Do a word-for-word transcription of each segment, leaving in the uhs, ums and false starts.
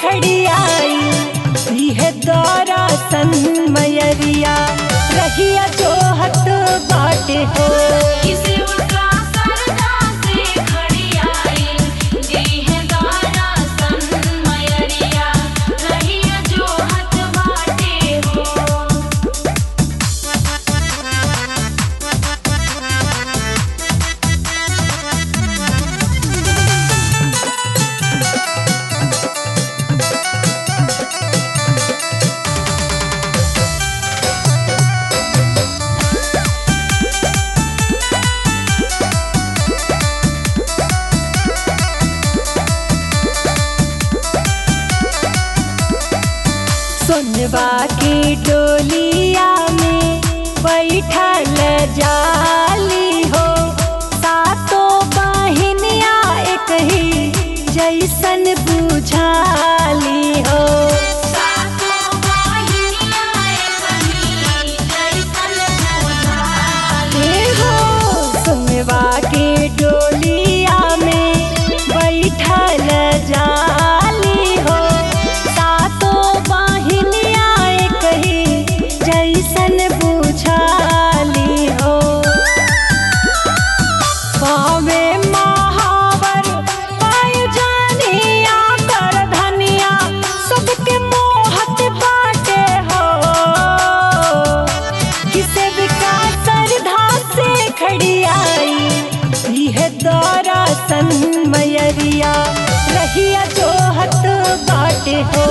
खड़ी आई है दौरासन मयरिया रहिया जोहत बाटे हो। सोनवा की डोलिया में बैठल जाली हो सातों बहिनिया एक ही जैसन बुझाली हो। सोनवा की डोलिया में बैठल जाली हो जैसन बुझाली हो। पावे महावर पायु जानिया कर धनिया सबके मोहत बाटे हो। किसे विकास श्रद्धा से खड़ी आई है दौरासन मयरिया रहिया जोहत बाटे हो।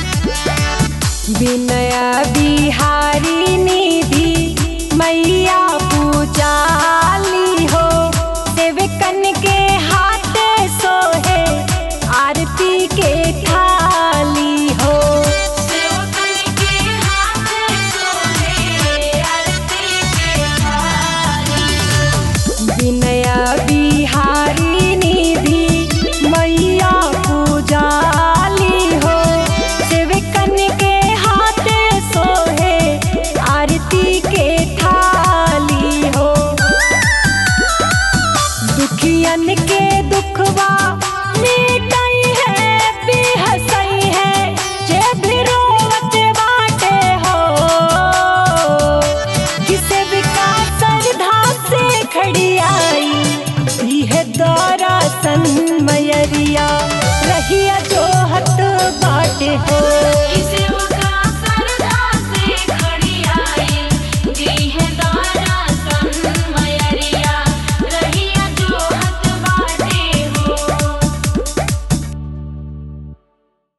विनया बिहारी निधि मैया